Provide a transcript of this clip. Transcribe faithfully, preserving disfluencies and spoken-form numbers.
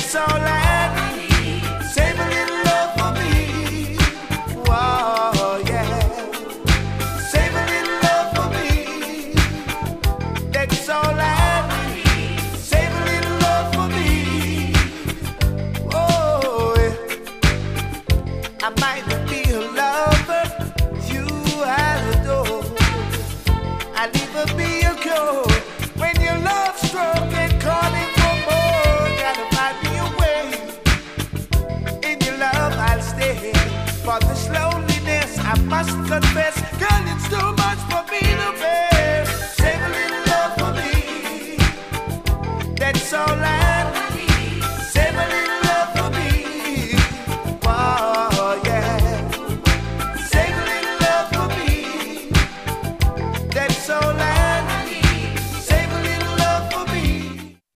That's all I need. Save a little love for me. Whoa, yeah. Save a little love for me. That's all I need. Save a little love for me. Whoa, yeah. I might not be a lover you adore. I'll even be a cure when your love stroke and calling for more. Gotta find me a way. In your love I'll stay. For this loneliness I must confess, girl, it's too much for me to bear.